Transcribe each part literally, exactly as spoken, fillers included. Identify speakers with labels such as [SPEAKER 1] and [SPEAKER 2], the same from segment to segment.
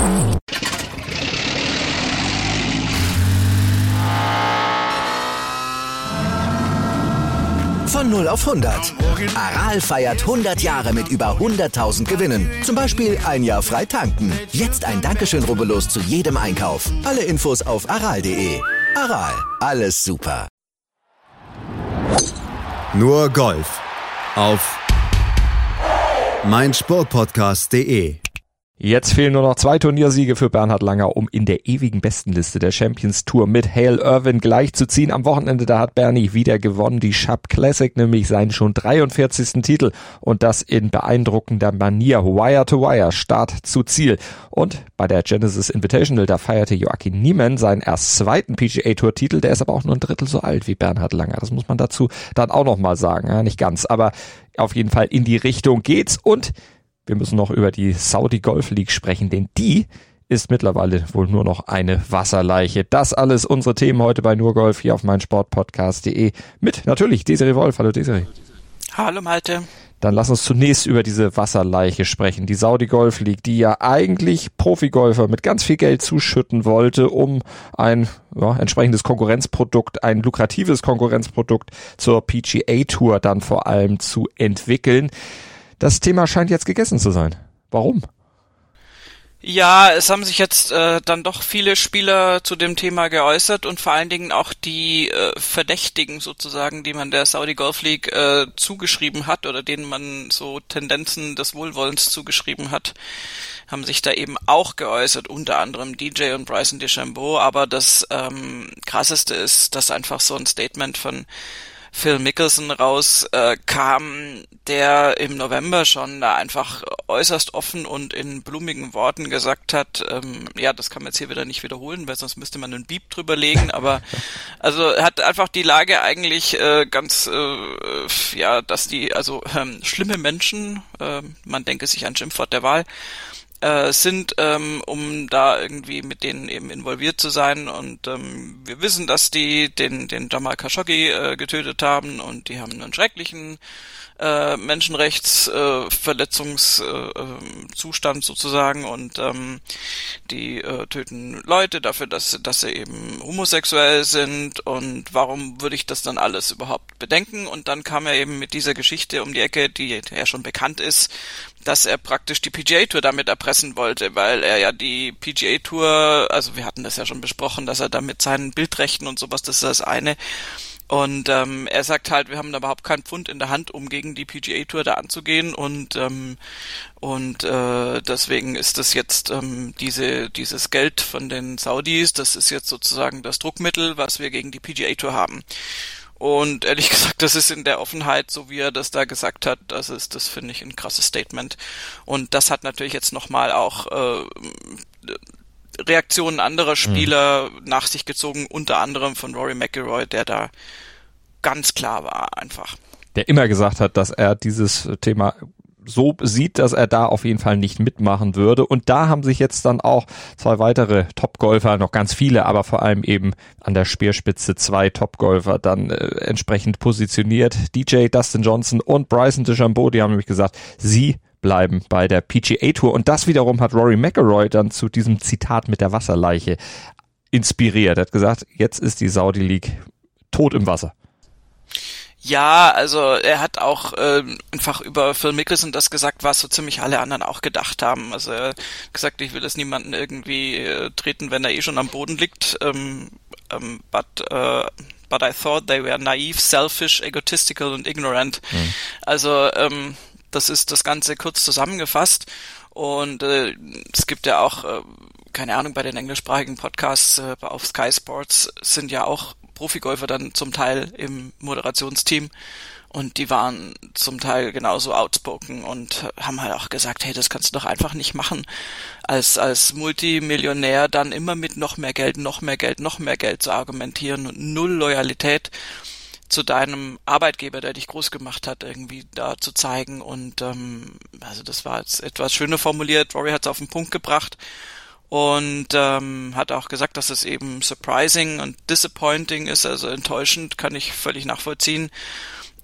[SPEAKER 1] Von null auf hundert. Aral feiert hundert Jahre mit über hunderttausend Gewinnen. Zum Beispiel ein Jahr frei tanken. Jetzt ein Dankeschön, rubbellos zu jedem Einkauf. Alle Infos auf aral punkt de. Aral, alles super.
[SPEAKER 2] Nur Golf auf meinsportpodcast punkt de.
[SPEAKER 3] Jetzt fehlen nur noch zwei Turniersiege für Bernhard Langer, um in der ewigen Bestenliste der Champions Tour mit Hale Irwin gleichzuziehen. Am Wochenende, da hat Bernie wieder gewonnen, die Chubb Classic, nämlich seinen schon dreiundvierzigsten Titel. Und das in beeindruckender Manier, Wire to Wire, Start zu Ziel. Und bei der Genesis Invitational, da feierte Joaquin Niemann seinen erst zweiten P G A Tour Titel. Der ist aber auch nur ein Drittel so alt wie Bernhard Langer. Das muss man dazu dann auch nochmal sagen. Ja, nicht ganz, aber auf jeden Fall in die Richtung geht's. Und wir müssen noch über die Saudi Golf League sprechen, denn die ist mittlerweile wohl nur noch eine Wasserleiche. Das alles unsere Themen heute bei Nur Golf hier auf meinsportpodcast punkt de mit natürlich Desiree Wolf. Hallo Desiree.
[SPEAKER 4] Hallo Malte.
[SPEAKER 3] Dann lass uns zunächst über diese Wasserleiche sprechen. Die Saudi Golf League, die ja eigentlich Profigolfer mit ganz viel Geld zuschütten wollte, um ein ja, entsprechendes Konkurrenzprodukt, ein lukratives Konkurrenzprodukt zur P G A Tour dann vor allem zu entwickeln. Das Thema scheint jetzt gegessen zu sein. Warum?
[SPEAKER 4] Ja, es haben sich jetzt äh, dann doch viele Spieler zu dem Thema geäußert und vor allen Dingen auch die äh, Verdächtigen sozusagen, die man der Saudi Golf League äh, zugeschrieben hat oder denen man so Tendenzen des Wohlwollens zugeschrieben hat, haben sich da eben auch geäußert, unter anderem D J und Bryson DeChambeau. Aber das ähm, Krasseste ist, dass einfach so ein Statement von Phil Mickelson rauskam, äh, der im November schon da einfach äußerst offen und in blumigen Worten gesagt hat, ähm, ja, das kann man jetzt hier wieder nicht wiederholen, weil sonst müsste man einen Beep drüber legen, aber also er hat einfach die Lage eigentlich äh, ganz, äh, ja, dass die, also ähm, schlimme Menschen, äh, man denke sich ein Schimpfwort der Wahl, äh, sind, ähm, um da irgendwie mit denen eben involviert zu sein. Und ähm, wir wissen, dass die den den Jamal Khashoggi äh, getötet haben und die haben einen schrecklichen äh, Menschenrechtsverletzungszustand äh, äh, sozusagen und ähm, die äh, töten Leute dafür, dass dass sie eben homosexuell sind. Und warum würde ich das dann alles überhaupt bedenken? Und dann kam er eben mit dieser Geschichte um die Ecke, die ja schon bekannt ist, dass er praktisch die P G A Tour damit erpressen wollte, weil er ja die P G A Tour, also wir hatten das ja schon besprochen, dass er da mit seinen Bildrechten und sowas, das ist das eine. Und ähm, er sagt halt, wir haben da überhaupt keinen Pfund in der Hand, um gegen die P G A Tour da anzugehen und ähm, und äh, deswegen ist das jetzt ähm, diese dieses Geld von den Saudis, das ist jetzt sozusagen das Druckmittel, was wir gegen die P G A Tour haben. Und ehrlich gesagt, das ist in der Offenheit, so wie er das da gesagt hat, das ist, das finde ich ein krasses Statement. Und das hat natürlich jetzt nochmal auch äh, Reaktionen anderer Spieler mhm. nach sich gezogen, unter anderem von Rory McIlroy, der da ganz klar war einfach.
[SPEAKER 3] Der immer gesagt hat, dass er dieses Thema so sieht, dass er da auf jeden Fall nicht mitmachen würde. Und da haben sich jetzt dann auch zwei weitere Top-Golfer, noch ganz viele, aber vor allem eben an der Speerspitze zwei Top-Golfer dann äh, entsprechend positioniert. D J Dustin Johnson und Bryson DeChambeau, die haben nämlich gesagt, sie bleiben bei der P G A Tour. Und das wiederum hat Rory McIlroy dann zu diesem Zitat mit der Wasserleiche inspiriert. Er hat gesagt, jetzt ist die Saudi League tot im Wasser.
[SPEAKER 4] Ja, also er hat auch äh, einfach über Phil Mickelson das gesagt, was so ziemlich alle anderen auch gedacht haben. Also er hat gesagt, ich will es niemanden irgendwie äh, treten, wenn er eh schon am Boden liegt. Um, um, but, uh, but I thought they were naive, selfish, egotistical and ignorant. Mhm. Also ähm, das ist das Ganze kurz zusammengefasst. Und äh, es gibt ja auch, äh, keine Ahnung, bei den englischsprachigen Podcasts äh, auf Sky Sports sind ja auch Profigolfer dann zum Teil im Moderationsteam und die waren zum Teil genauso outspoken und haben halt auch gesagt, hey, das kannst du doch einfach nicht machen, als als Multimillionär dann immer mit noch mehr Geld, noch mehr Geld, noch mehr Geld zu argumentieren und null Loyalität zu deinem Arbeitgeber, der dich groß gemacht hat, irgendwie da zu zeigen. Und ähm, also das war jetzt etwas schöner formuliert, Rory hat es auf den Punkt gebracht. Und ähm, hat auch gesagt, dass es eben surprising und disappointing ist, also enttäuschend, kann ich völlig nachvollziehen.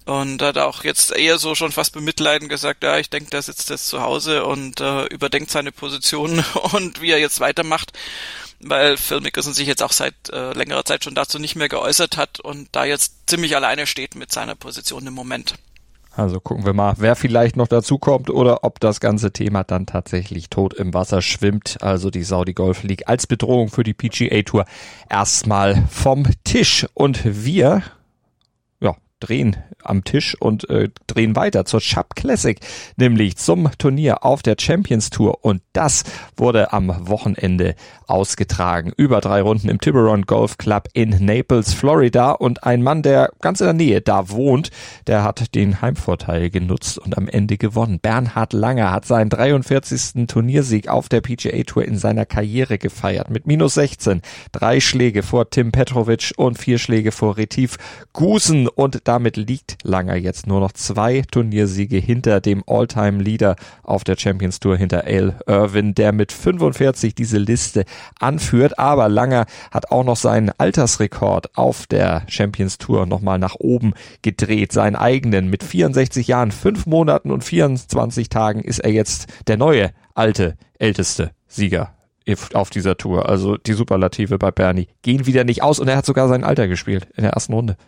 [SPEAKER 4] Und hat auch jetzt eher so schon fast bemitleidend gesagt, ja, ich denke, der sitzt jetzt zu Hause und äh, überdenkt seine Position und wie er jetzt weitermacht, weil Phil Mickelson sich jetzt auch seit äh, längerer Zeit schon dazu nicht mehr geäußert hat und da jetzt ziemlich alleine steht mit seiner Position im Moment.
[SPEAKER 3] Also gucken wir mal, wer vielleicht noch dazu kommt oder ob das ganze Thema dann tatsächlich tot im Wasser schwimmt. Also die Saudi Golf League als Bedrohung für die P G A Tour erstmal vom Tisch. Und wir ja, drehen am Tisch und äh, drehen weiter zur Chubb Classic, nämlich zum Turnier auf der Champions Tour. Und das wurde am Wochenende ausgetragen. Über drei Runden im Tiburon Golf Club in Naples, Florida. Und ein Mann, der ganz in der Nähe da wohnt, der hat den Heimvorteil genutzt und am Ende gewonnen. Bernhard Langer hat seinen dreiundvierzigsten Turniersieg auf der P G A Tour in seiner Karriere gefeiert. Mit minus sechzehn, drei Schläge vor Tim Petrovic und vier Schläge vor Retief Goosen. Und damit liegt Langer jetzt nur noch zwei Turniersiege hinter dem All-Time-Leader auf der Champions Tour, hinter Hale Irwin, der mit fünfundvierzig diese Liste anführt. Aber Langer hat auch noch seinen Altersrekord auf der Champions Tour nochmal nach oben gedreht. Seinen eigenen mit vierundsechzig Jahren, fünf Monaten und vierundzwanzig Tagen ist er jetzt der neue, alte, älteste Sieger auf dieser Tour. Also die Superlative bei Bernie gehen wieder nicht aus und er hat sogar sein Alter gespielt in der ersten Runde.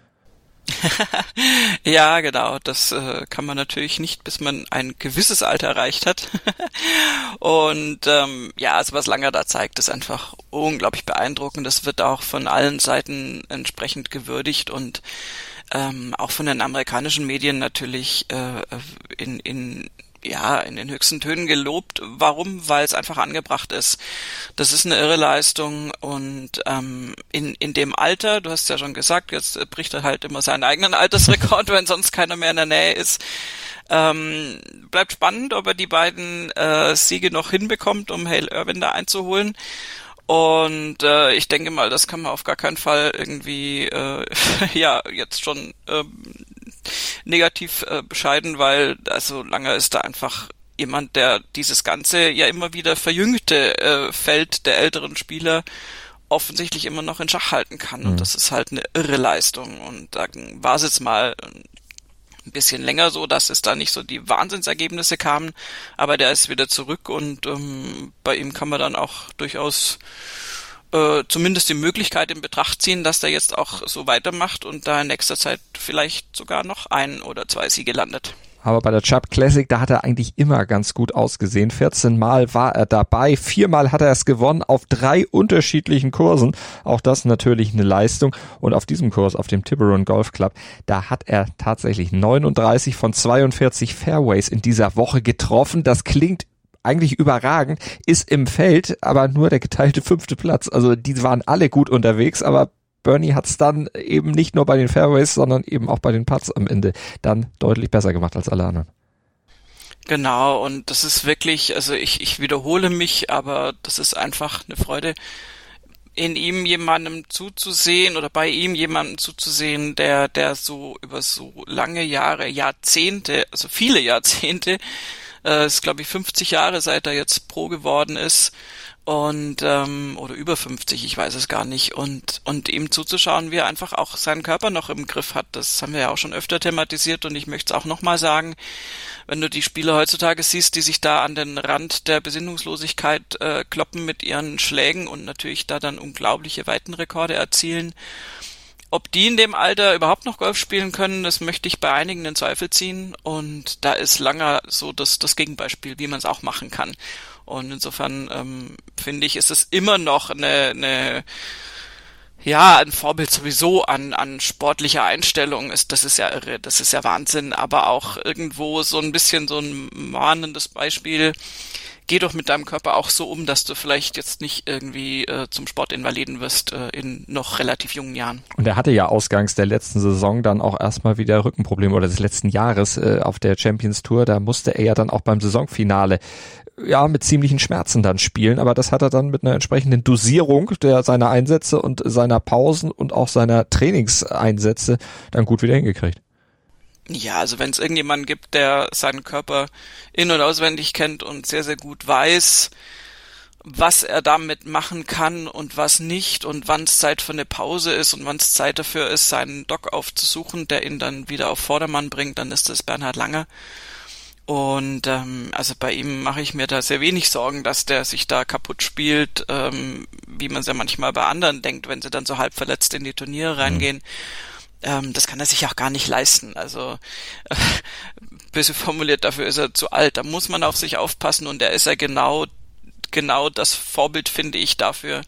[SPEAKER 4] Ja, genau, das äh, kann man natürlich nicht, bis man ein gewisses Alter erreicht hat. Und ähm, ja, also was Langer da zeigt, ist einfach unglaublich beeindruckend. Das wird auch von allen Seiten entsprechend gewürdigt und ähm, auch von den amerikanischen Medien natürlich äh, in in ja, in den höchsten Tönen gelobt. Warum? Weil es einfach angebracht ist. Das ist eine irre Leistung und ähm, in in dem Alter, du hast ja schon gesagt, jetzt bricht er halt immer seinen eigenen Altersrekord, wenn sonst keiner mehr in der Nähe ist. Ähm, bleibt spannend, ob er die beiden äh, Siege noch hinbekommt, um Hale Irwin da einzuholen. Und äh, ich denke mal, das kann man auf gar keinen Fall irgendwie äh, ja jetzt schon ähm, negativ äh, bescheiden, weil also Langer ist da einfach jemand, der dieses ganze ja immer wieder verjüngte äh, Feld der älteren Spieler offensichtlich immer noch in Schach halten kann. Mhm. Und das ist halt eine irre Leistung. Und da war es jetzt mal ein bisschen länger so, dass es da nicht so die Wahnsinnsergebnisse kamen, aber der ist wieder zurück und ähm, bei ihm kann man dann auch durchaus äh, zumindest die Möglichkeit in Betracht ziehen, dass der jetzt auch so weitermacht und da in nächster Zeit vielleicht sogar noch ein oder zwei Siege landet.
[SPEAKER 3] Aber bei der Chubb Classic, da hat er eigentlich immer ganz gut ausgesehen. vierzehn Mal war er dabei, viermal hat er es gewonnen auf drei unterschiedlichen Kursen. Auch das natürlich eine Leistung. Und auf diesem Kurs, auf dem Tiburon Golf Club, da hat er tatsächlich neununddreißig von zweiundvierzig Fairways in dieser Woche getroffen. Das klingt eigentlich überragend, ist im Feld aber nur der geteilte fünfte Platz. Also die waren alle gut unterwegs, aber Bernie hat es dann eben nicht nur bei den Fairways, sondern eben auch bei den Putts am Ende dann deutlich besser gemacht als alle anderen.
[SPEAKER 4] Genau, und das ist wirklich, also ich, ich wiederhole mich, aber das ist einfach eine Freude, in ihm jemandem zuzusehen oder bei ihm jemandem zuzusehen, der, der so über so lange Jahre, Jahrzehnte, also viele Jahrzehnte, äh, ist glaube ich fünfzig Jahre, seit er jetzt Pro geworden ist, und ähm, oder über fünfzig, ich weiß es gar nicht, und und ihm zuzuschauen, wie er einfach auch seinen Körper noch im Griff hat, das haben wir ja auch schon öfter thematisiert und ich möchte es auch nochmal sagen, wenn du die Spieler heutzutage siehst, die sich da an den Rand der Besinnungslosigkeit äh, kloppen mit ihren Schlägen und natürlich da dann unglaubliche Weitenrekorde erzielen, ob die in dem Alter überhaupt noch Golf spielen können, das möchte ich bei einigen in Zweifel ziehen und da ist Langer so das, das Gegenbeispiel, wie man es auch machen kann. Und insofern ähm, finde ich, ist es immer noch eine, eine ja, ein Vorbild sowieso an an sportlicher Einstellung. Ist, das ist ja irre, das ist ja Wahnsinn, aber auch irgendwo so ein bisschen so ein mahnendes Beispiel. Geh doch mit deinem Körper auch so um, dass du vielleicht jetzt nicht irgendwie äh, zum Sportinvaliden wirst äh, in noch relativ jungen Jahren.
[SPEAKER 3] Und er hatte ja ausgangs der letzten Saison dann auch erstmal wieder Rückenprobleme oder des letzten Jahres äh, auf der Champions Tour. Da musste er ja dann auch beim Saisonfinale ja mit ziemlichen Schmerzen dann spielen, aber das hat er dann mit einer entsprechenden Dosierung der seiner Einsätze und seiner Pausen und auch seiner Trainingseinsätze dann gut wieder hingekriegt.
[SPEAKER 4] Ja, also wenn es irgendjemanden gibt, der seinen Körper in- und auswendig kennt und sehr, sehr gut weiß, was er damit machen kann und was nicht und wann es Zeit für eine Pause ist und wann es Zeit dafür ist, seinen Doc aufzusuchen, der ihn dann wieder auf Vordermann bringt, dann ist das Bernhard Langer. Und ähm, also bei ihm mache ich mir da sehr wenig Sorgen, dass der sich da kaputt spielt, ähm, wie man es ja manchmal bei anderen denkt, wenn sie dann so halb verletzt in die Turniere reingehen. Mhm. Ähm, das kann er sich auch gar nicht leisten. Also äh, böse formuliert, dafür ist er zu alt. Da muss man auf sich aufpassen und er ist ja genau genau das Vorbild, finde ich, dafür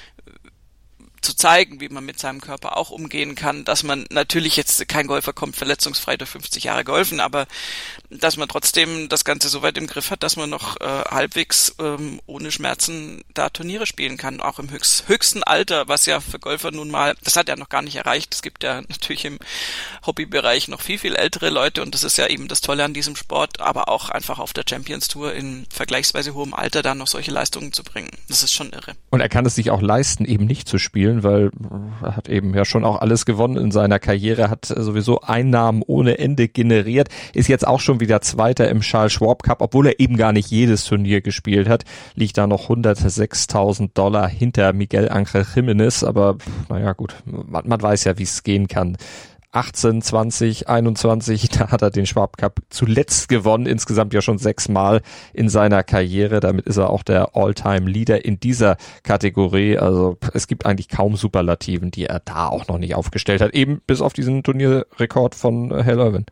[SPEAKER 4] zu zeigen, wie man mit seinem Körper auch umgehen kann, dass man natürlich jetzt, kein Golfer kommt verletzungsfrei durch fünfzig Jahre golfen, aber dass man trotzdem das Ganze so weit im Griff hat, dass man noch äh, halbwegs ähm, ohne Schmerzen da Turniere spielen kann, auch im höchst, höchsten Alter, was ja für Golfer nun mal, das hat er noch gar nicht erreicht. Es gibt ja natürlich im Hobbybereich noch viel, viel ältere Leute und das ist ja eben das Tolle an diesem Sport, aber auch einfach auf der Champions Tour in vergleichsweise hohem Alter da noch solche Leistungen zu bringen. Das ist schon irre.
[SPEAKER 3] Und er kann es sich auch leisten, eben nicht zu spielen, weil er hat eben ja schon auch alles gewonnen in seiner Karriere, hat sowieso Einnahmen ohne Ende generiert, ist jetzt auch schon wieder Zweiter im Charles Schwab Cup, obwohl er eben gar nicht jedes Turnier gespielt hat, liegt da noch hundertsechstausend Dollar hinter Miguel Ángel Jiménez, aber naja gut, man, man weiß ja, wie es gehen kann. achtzehn, zwanzig, einundzwanzig, da hat er den Schwab Cup zuletzt gewonnen, insgesamt ja schon sechsmal in seiner Karriere. Damit ist er auch der All-Time-Leader in dieser Kategorie. Also es gibt eigentlich kaum Superlativen, die er da auch noch nicht aufgestellt hat, eben bis auf diesen Turnierrekord von Hale Irwin.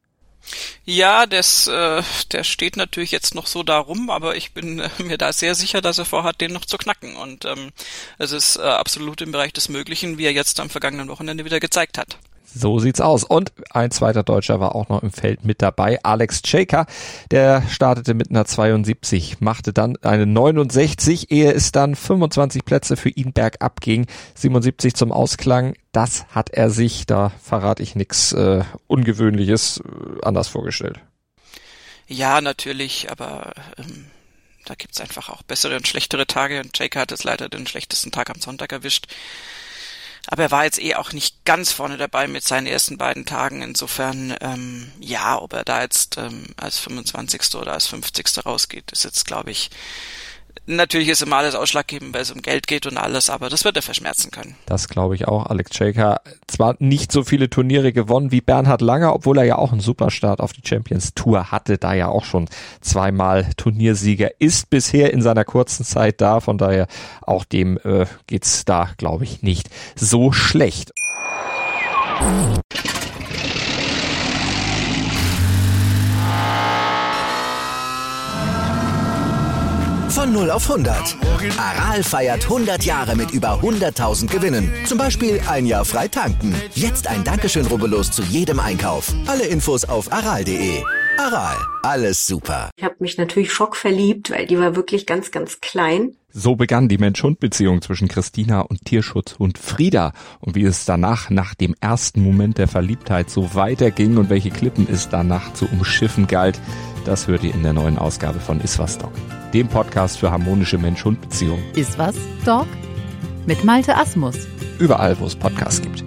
[SPEAKER 4] Ja, das, äh, der steht natürlich jetzt noch so da rum, aber ich bin äh, mir da sehr sicher, dass er vorhat, den noch zu knacken. Und ähm, es ist äh, absolut im Bereich des Möglichen, wie er jetzt am vergangenen Wochenende wieder gezeigt hat.
[SPEAKER 3] So sieht's aus. Und ein zweiter Deutscher war auch noch im Feld mit dabei, Alex Cejka. Der startete mit einer zweiundsiebzig, machte dann eine neunundsechzig, ehe es dann fünfundzwanzig Plätze für ihn bergab ging. siebenundsiebzig zum Ausklang. Das hat er sich, da verrate ich nichts äh, Ungewöhnliches, äh, anders vorgestellt.
[SPEAKER 4] Ja, natürlich, aber ähm, da gibt's einfach auch bessere und schlechtere Tage. Und Cejka hat jetzt leider den schlechtesten Tag am Sonntag erwischt. Aber er war jetzt eh auch nicht ganz vorne dabei mit seinen ersten beiden Tagen. Insofern, ähm, ja, ob er da jetzt ähm, als fünfundzwanzigster oder als fünfzigster rausgeht, ist jetzt, glaube ich, natürlich ist immer alles ausschlaggebend, weil es um Geld geht und alles, aber das wird er verschmerzen können.
[SPEAKER 3] Das glaube ich auch. Alex Cejka zwar nicht so viele Turniere gewonnen wie Bernhard Langer, obwohl er ja auch einen Superstart auf die Champions Tour hatte, da ja auch schon zweimal Turniersieger ist bisher in seiner kurzen Zeit da. Von daher auch dem äh, geht's da, glaube ich, nicht so schlecht.
[SPEAKER 1] Von null auf hundert. Aral feiert hundert Jahre mit über hunderttausend Gewinnen. Zum Beispiel ein Jahr frei tanken. Jetzt ein Dankeschön, rubbellos zu jedem Einkauf. Alle Infos auf aral punkt de. Aral, alles super.
[SPEAKER 5] Ich habe mich natürlich schockverliebt, weil die war wirklich ganz, ganz klein.
[SPEAKER 3] So begann die Mensch-Hund-Beziehung zwischen Christina und Tierschutzhund Frieda. Und wie es danach, nach dem ersten Moment der Verliebtheit, so weiterging und welche Klippen es danach zu umschiffen galt, das hört ihr in der neuen Ausgabe von Iswas Dog, dem Podcast für harmonische Mensch-Hund-Beziehungen.
[SPEAKER 6] Iswas Dog mit Malte Asmus.
[SPEAKER 3] Überall, wo es Podcasts gibt.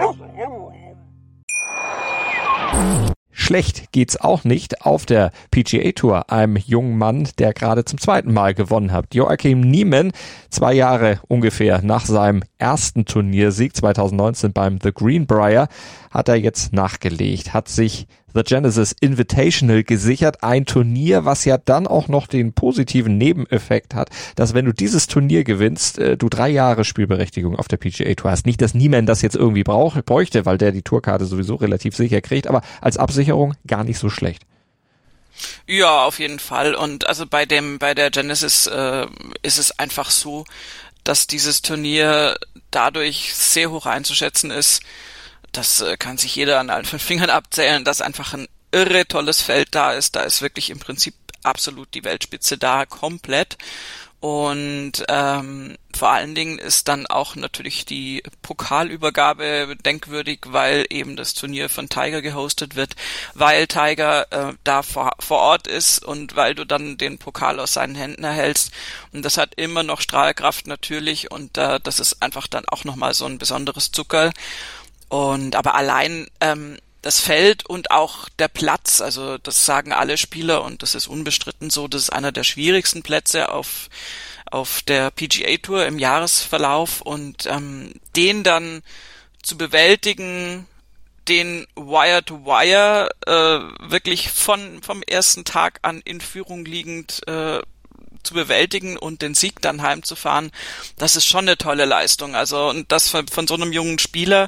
[SPEAKER 3] Schlecht geht's auch nicht auf der P G A Tour einem jungen Mann, der gerade zum zweiten Mal gewonnen hat. Joaquim Niemann, zwei Jahre ungefähr nach seinem ersten Turniersieg zweitausendneunzehn beim The Greenbrier, hat er jetzt nachgelegt, hat sich The Genesis Invitational gesichert, ein Turnier, was ja dann auch noch den positiven Nebeneffekt hat, dass wenn du dieses Turnier gewinnst, äh, du drei Jahre Spielberechtigung auf der P G A Tour hast. Nicht, dass niemand das jetzt irgendwie brauch, bräuchte, weil der die Tourkarte sowieso relativ sicher kriegt, aber als Absicherung gar nicht so schlecht.
[SPEAKER 4] Ja, auf jeden Fall. Und also bei dem, bei der Genesis äh, ist es einfach so, dass dieses Turnier dadurch sehr hoch einzuschätzen ist. Das äh, kann sich jeder an allen fünf Fingern abzählen, dass einfach ein irre tolles Feld da ist. Da ist wirklich im Prinzip absolut die Weltspitze da, komplett. Und ähm, vor allen Dingen ist dann auch natürlich die Pokalübergabe denkwürdig, weil eben das Turnier von Tiger gehostet wird, weil Tiger äh, da vor, vor Ort ist und weil du dann den Pokal aus seinen Händen erhältst. Und das hat immer noch Strahlkraft natürlich und äh, das ist einfach dann auch nochmal so ein besonderes Zuckerl. Und aber allein ähm, das Feld und auch der Platz, also das sagen alle Spieler und das ist unbestritten so, das ist einer der schwierigsten Plätze auf auf der P G A Tour im Jahresverlauf und ähm, den dann zu bewältigen, den Wire-to-Wire äh, wirklich von vom ersten Tag an in Führung liegend äh, zu bewältigen und den Sieg dann heimzufahren, das ist schon eine tolle Leistung. Also und das von, von so einem jungen Spieler,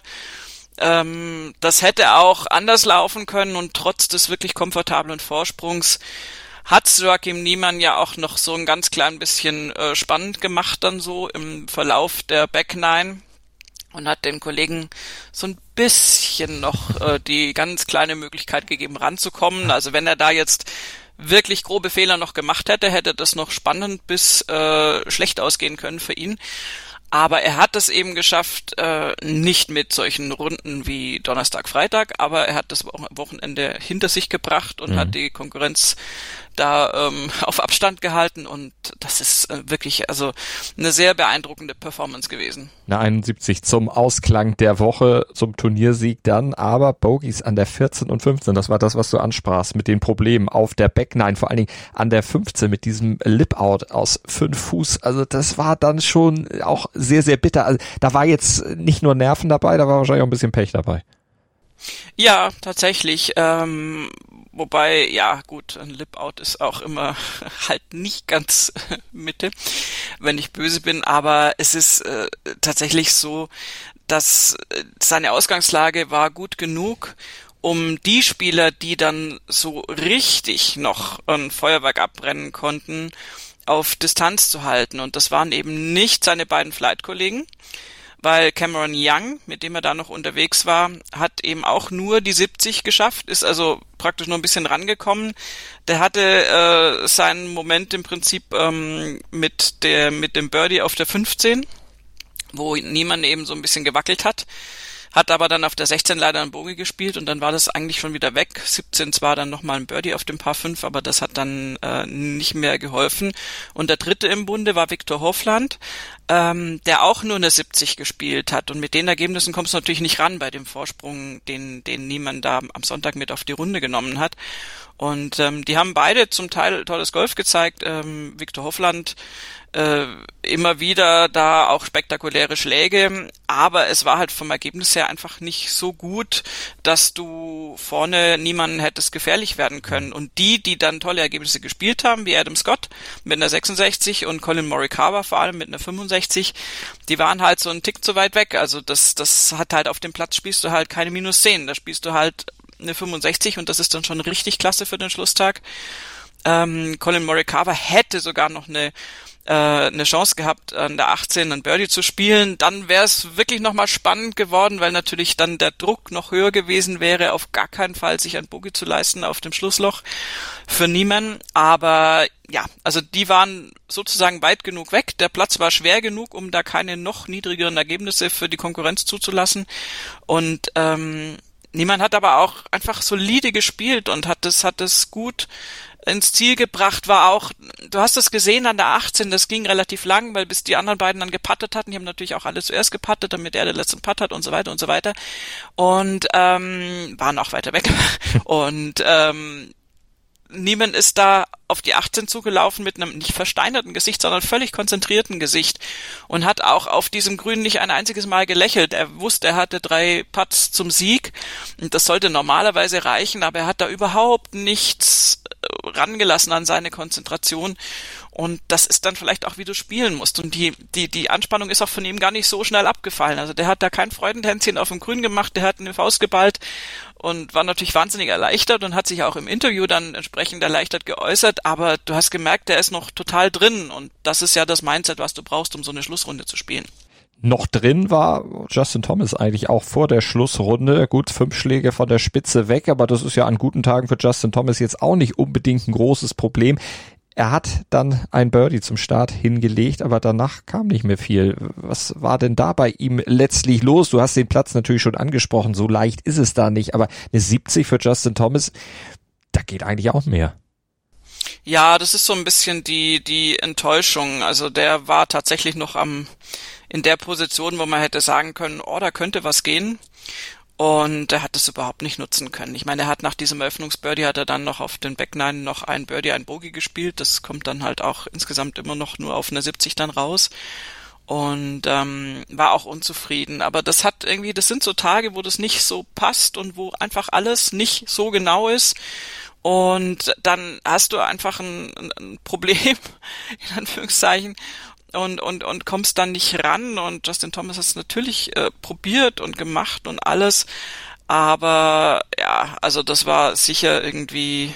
[SPEAKER 4] ähm, das hätte auch anders laufen können und trotz des wirklich komfortablen Vorsprungs hat's Joaquim Niemann ja auch noch so ein ganz klein bisschen äh, spannend gemacht dann so im Verlauf der Back Nine. Und hat den Kollegen so ein bisschen noch äh, die ganz kleine Möglichkeit gegeben, ranzukommen. Also wenn er da jetzt wirklich grobe Fehler noch gemacht hätte, hätte das noch spannend bis äh, schlecht ausgehen können für ihn. Aber er hat es eben geschafft, äh, nicht mit solchen Runden wie Donnerstag, Freitag, aber er hat das Wochenende hinter sich gebracht und mhm. hat die Konkurrenz da ähm, auf Abstand gehalten und das ist äh, wirklich also eine sehr beeindruckende Performance gewesen.
[SPEAKER 3] Eine einundsiebzig zum Ausklang der Woche, zum Turniersieg dann, aber Bogies an der vierzehn und fünfzehn, das war das, was du ansprachst mit den Problemen auf der Back Nine, vor allen Dingen an der fünfzehn mit diesem Lip-Out aus fünf Fuß, also das war dann schon auch sehr, sehr bitter, also da war jetzt nicht nur Nerven dabei, da war wahrscheinlich auch ein bisschen Pech dabei.
[SPEAKER 4] Ja, tatsächlich, ähm wobei, ja gut, ein Lip-Out ist auch immer halt nicht ganz Mitte, wenn ich böse bin, aber es ist äh, tatsächlich so, dass seine Ausgangslage war gut genug, um die Spieler, die dann so richtig noch ein Feuerwerk abbrennen konnten, auf Distanz zu halten. Und das waren eben nicht seine beiden Flight-Kollegen, weil Cameron Young, mit dem er da noch unterwegs war, hat eben auch nur die siebzig geschafft, ist also praktisch nur ein bisschen rangekommen. Der hatte äh, seinen Moment im Prinzip ähm, mit der mit dem Birdie auf der fünfzehn, wo niemand eben so ein bisschen gewackelt hat. Hat aber dann auf der sechzehn leider einen Bogey gespielt und dann war das eigentlich schon wieder weg. siebzehn zwar dann nochmal ein Birdie auf dem Par fünf, aber das hat dann äh, nicht mehr geholfen. Und der dritte im Bunde war Viktor Hovland, ähm, der auch nur eine siebzig gespielt hat. Und mit den Ergebnissen kommst du natürlich nicht ran bei dem Vorsprung, den, den niemand da am Sonntag mit auf die Runde genommen hat. Und ähm, die haben beide zum Teil tolles Golf gezeigt. Ähm, Viktor Hovland äh, immer wieder da auch spektakuläre Schläge, aber es war halt vom Ergebnis her einfach nicht so gut, dass du vorne niemanden hättest gefährlich werden können. Und die, die dann tolle Ergebnisse gespielt haben, wie Adam Scott mit einer sechsundsechzig und Colin Morikawa vor allem mit einer fünfundsechzig, die waren halt so einen Tick zu weit weg. Also das, das hat halt auf dem Platz spielst du halt keine minus zehn, da spielst du halt eine fünfundsechzig und das ist dann schon richtig klasse für den Schlusstag. Ähm, Colin Morikawa hätte sogar noch eine äh, eine Chance gehabt, an der achtzehn einen Birdie zu spielen. Dann wäre es wirklich nochmal spannend geworden, weil natürlich dann der Druck noch höher gewesen wäre, auf gar keinen Fall sich ein Bogey zu leisten auf dem Schlussloch für Niemann. Aber ja, also die waren sozusagen weit genug weg. Der Platz war schwer genug, um da keine noch niedrigeren Ergebnisse für die Konkurrenz zuzulassen. Und ähm, Niemann hat aber auch einfach solide gespielt und hat es hat es gut ins Ziel gebracht, war auch, du hast es gesehen an der achtzehn, das ging relativ lang, weil bis die anderen beiden dann geputtet hatten, die haben natürlich auch alle zuerst geputtet, damit er den letzten Putt hat und so weiter und so weiter und ähm, waren auch weiter weg und ähm, Niemann ist da auf die achtzehn zugelaufen mit einem nicht versteinerten Gesicht, sondern völlig konzentrierten Gesicht und hat auch auf diesem Grün nicht ein einziges Mal gelächelt. Er wusste, er hatte drei Putts zum Sieg und das sollte normalerweise reichen, aber er hat da überhaupt nichts rangelassen an seine Konzentration und das ist dann vielleicht auch, wie du spielen musst und die die die Anspannung ist auch von ihm gar nicht so schnell abgefallen. Also der hat da kein Freudentänzchen auf dem Grün gemacht, der hat eine Faust geballt und war natürlich wahnsinnig erleichtert und hat sich auch im Interview dann entsprechend erleichtert geäußert, aber du hast gemerkt, der ist noch total drin und das ist ja das Mindset, was du brauchst, um so eine Schlussrunde zu spielen.
[SPEAKER 3] Noch drin war Justin Thomas eigentlich auch vor der Schlussrunde. Gut, fünf Schläge von der Spitze weg, aber das ist ja an guten Tagen für Justin Thomas jetzt auch nicht unbedingt ein großes Problem. Er hat dann ein Birdie zum Start hingelegt, aber danach kam nicht mehr viel. Was war denn da bei ihm letztlich los? Du hast den Platz natürlich schon angesprochen, so leicht ist es da nicht, aber eine siebzig für Justin Thomas, da geht eigentlich auch mehr.
[SPEAKER 4] Ja, das ist so ein bisschen die die Enttäuschung. Also der war tatsächlich noch am in der Position, wo man hätte sagen können, oh, da könnte was gehen. Und er hat es überhaupt nicht nutzen können. Ich meine, er hat nach diesem Eröffnungsbirdie hat er dann noch auf den Back Nine noch ein Birdie, ein Bogey gespielt. Das kommt dann halt auch insgesamt immer noch nur auf eine siebzig dann raus. Und ähm, war auch unzufrieden. Aber das hat irgendwie, das sind so Tage, wo das nicht so passt und wo einfach alles nicht so genau ist. Und dann hast du einfach ein, ein Problem, in Anführungszeichen, und und und kommst dann nicht ran. Und Justin Thomas hat es natürlich äh, probiert und gemacht und alles. Aber ja, also das war sicher irgendwie,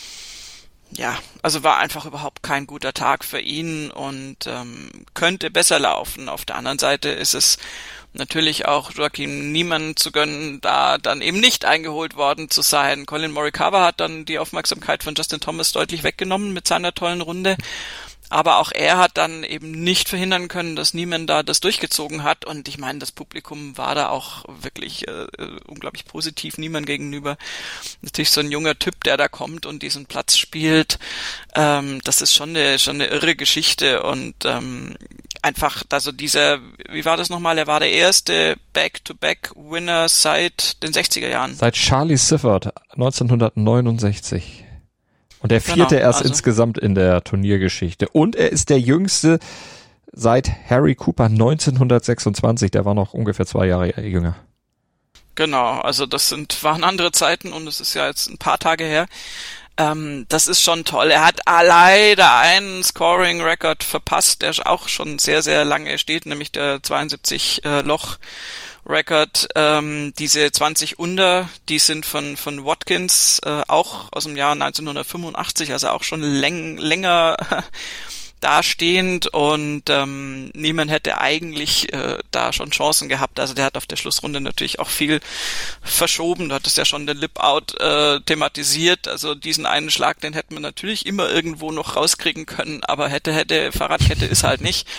[SPEAKER 4] ja, also war einfach überhaupt kein guter Tag für ihn und ähm, könnte besser laufen. Auf der anderen Seite ist es natürlich auch Joaquin Niemann zu gönnen, da dann eben nicht eingeholt worden zu sein. Collin Morikawa hat dann die Aufmerksamkeit von Justin Thomas deutlich weggenommen mit seiner tollen Runde. Aber auch er hat dann eben nicht verhindern können, dass Niemann da das durchgezogen hat. Und ich meine, das Publikum war da auch wirklich äh, unglaublich positiv Niemann gegenüber. Natürlich so ein junger Typ, der da kommt und diesen Platz spielt. Ähm, das ist schon eine schon eine irre Geschichte. Und ähm, einfach, also dieser, wie war das nochmal? Er war der erste Back-to-Back-Winner seit den sechziger Jahren.
[SPEAKER 3] Seit Charlie Sifford neunzehnhundertneunundsechzig. Und der vierte
[SPEAKER 4] genau,
[SPEAKER 3] erst
[SPEAKER 4] also
[SPEAKER 3] insgesamt in der Turniergeschichte. Und er ist der jüngste seit Harry Cooper neunzehnhundertsechsundzwanzig. Der war noch ungefähr zwei Jahre jünger.
[SPEAKER 4] Genau, also das sind waren andere Zeiten und es ist ja jetzt ein paar Tage her. Ähm, das ist schon toll. Er hat leider einen Scoring-Record verpasst, der auch schon sehr, sehr lange steht, nämlich der zweiundsiebzig äh, Loch Record, ähm, diese zwanzig Under, die sind von von Watkins, äh, auch aus dem Jahr neunzehnhundertfünfundachtzig, also auch schon läng, länger dastehend und ähm, niemand hätte eigentlich äh, da schon Chancen gehabt. Also der hat auf der Schlussrunde natürlich auch viel verschoben. Du hattest ja schon den Lip-Out äh, thematisiert. Also diesen einen Schlag, den hätte man natürlich immer irgendwo noch rauskriegen können, aber hätte, hätte, Fahrradkette ist halt nicht.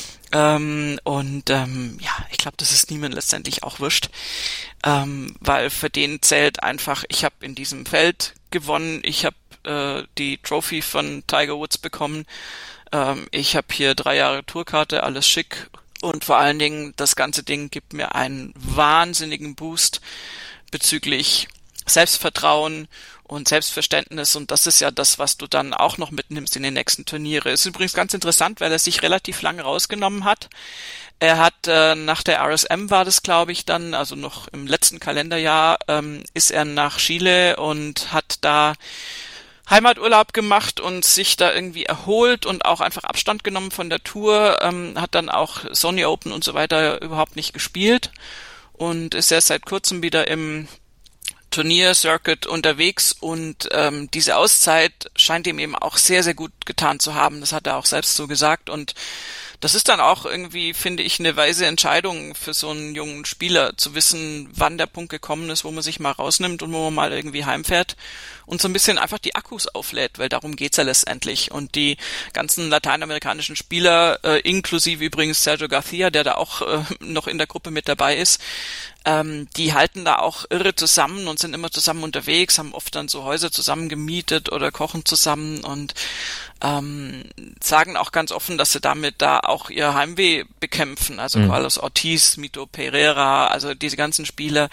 [SPEAKER 4] Ähm, und ähm, ja, ich glaube, das ist niemand letztendlich auch wurscht, ähm, weil für den zählt einfach, ich habe in diesem Feld gewonnen, ich habe äh, die Trophy von Tiger Woods bekommen, ähm, ich habe hier drei Jahre Tourkarte, alles schick und vor allen Dingen, das ganze Ding gibt mir einen wahnsinnigen Boost bezüglich Selbstvertrauen und Selbstverständnis und das ist ja das, was du dann auch noch mitnimmst in den nächsten Turniere. Ist übrigens ganz interessant, weil er sich relativ lange rausgenommen hat. Er hat äh, nach der R S M war das, glaube ich, dann, also noch im letzten Kalenderjahr, ähm, ist er nach Chile und hat da Heimaturlaub gemacht und sich da irgendwie erholt und auch einfach Abstand genommen von der Tour, ähm, hat dann auch Sony Open und so weiter überhaupt nicht gespielt und ist erst seit kurzem wieder im Turnier-Circuit unterwegs und ähm, diese Auszeit scheint ihm eben auch sehr, sehr gut getan zu haben. Das hat er auch selbst so gesagt und das ist dann auch irgendwie, finde ich, eine weise Entscheidung für so einen jungen Spieler, zu wissen, wann der Punkt gekommen ist, wo man sich mal rausnimmt und wo man mal irgendwie heimfährt und so ein bisschen einfach die Akkus auflädt, weil darum geht's ja letztendlich. Und die ganzen lateinamerikanischen Spieler, äh, inklusive übrigens Sergio Garcia, der da auch äh, noch in der Gruppe mit dabei ist, ähm, die halten da auch irre zusammen und sind immer zusammen unterwegs, haben oft dann so Häuser zusammen gemietet oder kochen zusammen und ähm, sagen auch ganz offen, dass sie damit da auch ihr Heimweh bekämpfen. Also mhm. Carlos Ortiz, Mito Pereira, also diese ganzen Spieler.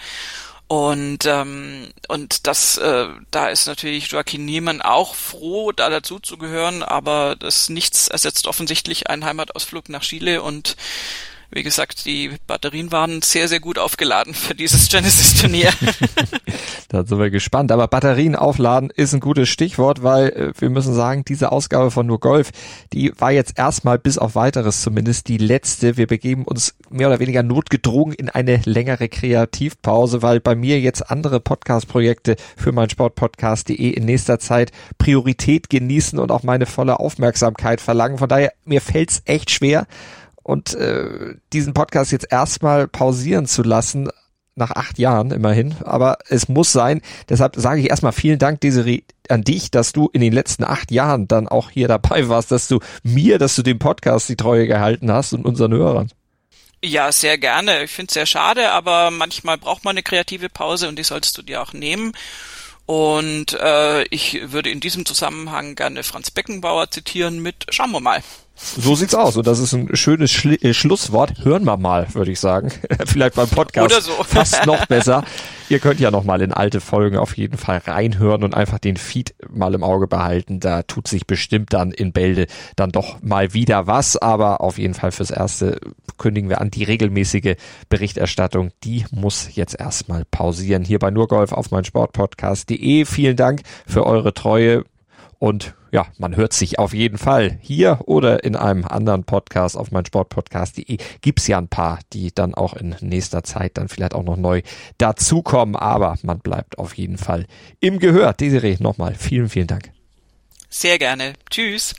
[SPEAKER 4] Und ähm, und das äh, da ist natürlich Joaquin Niemann auch froh, da dazu zu gehören, aber das nichts ersetzt offensichtlich einen Heimatausflug nach Chile und wie gesagt, die Batterien waren sehr, sehr gut aufgeladen für dieses Genesis-Turnier.
[SPEAKER 3] Da sind wir gespannt. Aber Batterien aufladen ist ein gutes Stichwort, weil äh, wir müssen sagen, diese Ausgabe von Nur Golf, die war jetzt erstmal bis auf Weiteres zumindest die letzte. Wir begeben uns mehr oder weniger notgedrungen in eine längere Kreativpause, weil bei mir jetzt andere Podcast-Projekte für mein Sportpodcast punkt de in nächster Zeit Priorität genießen und auch meine volle Aufmerksamkeit verlangen. Von daher, mir fällt's echt schwer, und äh, diesen Podcast jetzt erstmal pausieren zu lassen, nach acht Jahren immerhin, aber es muss sein. Deshalb sage ich erstmal vielen Dank, Desiree, an dich, dass du in den letzten acht Jahren dann auch hier dabei warst, dass du mir, dass du dem Podcast die Treue gehalten hast und unseren Hörern.
[SPEAKER 4] Ja, sehr gerne. Ich finde es sehr schade, aber manchmal braucht man eine kreative Pause und die solltest du dir auch nehmen. Und äh, ich würde in diesem Zusammenhang gerne Franz Beckenbauer zitieren mit "Schauen wir mal".
[SPEAKER 3] So sieht's aus und das ist ein schönes Schli- äh, Schlusswort. Hören wir mal, würde ich sagen. Vielleicht beim Podcast
[SPEAKER 4] Oder so.
[SPEAKER 3] fast noch besser. Ihr könnt ja noch mal in alte Folgen auf jeden Fall reinhören und einfach den Feed mal im Auge behalten. Da tut sich bestimmt dann in Bälde dann doch mal wieder was. Aber auf jeden Fall fürs Erste kündigen wir an, die regelmäßige Berichterstattung, die muss jetzt erstmal pausieren. Hier bei Nur Golf auf meinsportpodcast punkt de. Vielen Dank für eure Treue. Und ja, man hört sich auf jeden Fall hier oder in einem anderen Podcast auf meinsportpodcast punkt de. Gibt's ja ein paar, die dann auch in nächster Zeit dann vielleicht auch noch neu dazukommen. Aber man bleibt auf jeden Fall im Gehör. Desiree, nochmal vielen, vielen Dank.
[SPEAKER 4] Sehr gerne. Tschüss.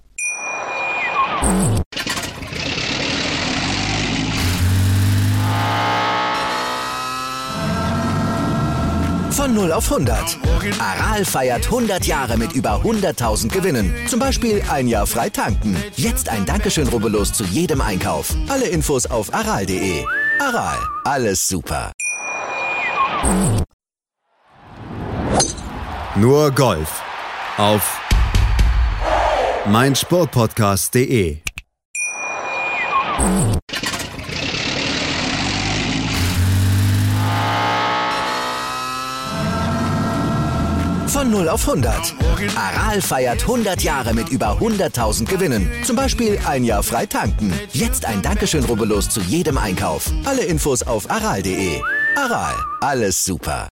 [SPEAKER 1] Von null auf hundert. Aral feiert hundert Jahre mit über hunderttausend Gewinnen. Zum Beispiel ein Jahr frei tanken. Jetzt ein Dankeschön, rubbellos zu jedem Einkauf. Alle Infos auf aral punkt de. Aral, alles super.
[SPEAKER 2] Nur Golf auf meinsportpodcast punkt de.
[SPEAKER 1] Von null auf hundert. Aral feiert hundert Jahre mit über hunderttausend Gewinnen. Zum Beispiel ein Jahr frei tanken. Jetzt ein Dankeschön, rubbellos zu jedem Einkauf. Alle Infos auf aral punkt de. Aral, alles super.